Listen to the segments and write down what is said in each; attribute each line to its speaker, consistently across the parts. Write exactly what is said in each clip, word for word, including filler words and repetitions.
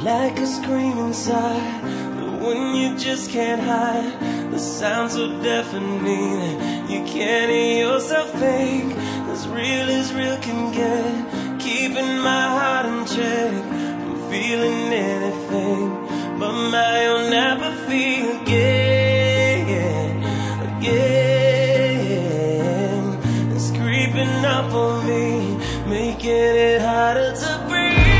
Speaker 1: like a scream inside, the one you just can't hide. The sound so deafening that you can't hear yourself think. As real as real can get, keeping my heart in check from feeling anything but my own apathy again, again. It's creeping up on me, making it harder to breathe.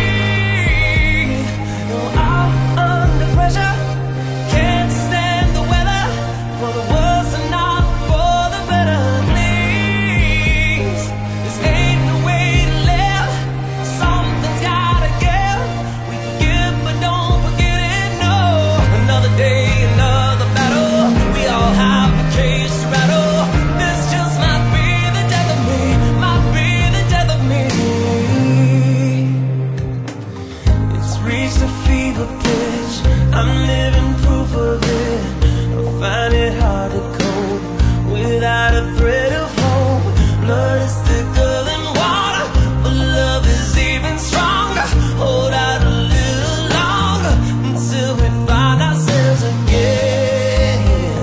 Speaker 1: No, I'm under pressure, can't stand the weather, for the worse and not for the better. Please, this ain't the way to live. Something's gotta give. We forgive but don't forget it, no. Another day, another battle, we all have a case to rattle. This just might be the death of me, might be the death of me. It's reached a fever pitch, I'm living proof of it. I find it hard to cope without a thread of hope. Blood is thicker than water, but love is even stronger. Hold out a little longer until we find ourselves again,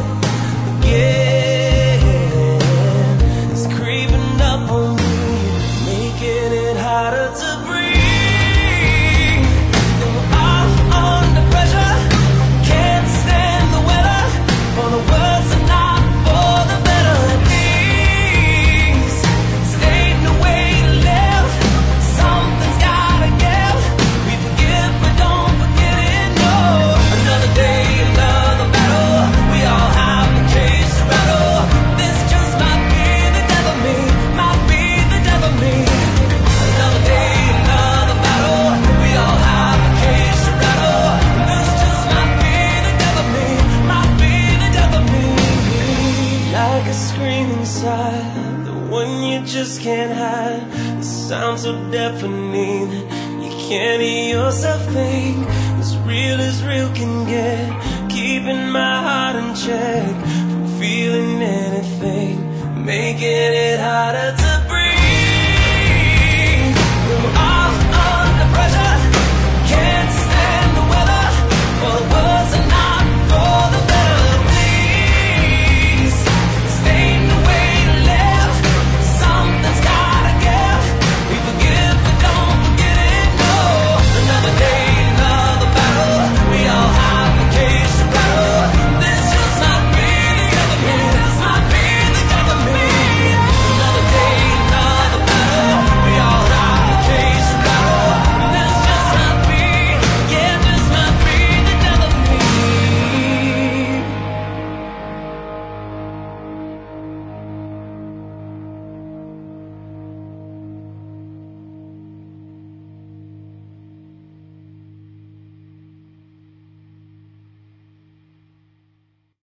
Speaker 1: again. It's creeping up on me, making it harder to breathe. No, I'm under pressure, can't stand the weather, for the worse and not for the better. Please, stay the way to live. Something's gotta give. We forgive but don't forget it, no. Another day, another battle, we all have a case to rattle. This just might be the death of me, might be the death of me. Another day, another battle, we all have a case to rattle. This just might be the death of me, might be the death of me. Like a scream inside, the one you just can't hide. The sound so deafening that you can't hear yourself think. As real as real can get, keeping my heart in check from feeling anything, making it harder to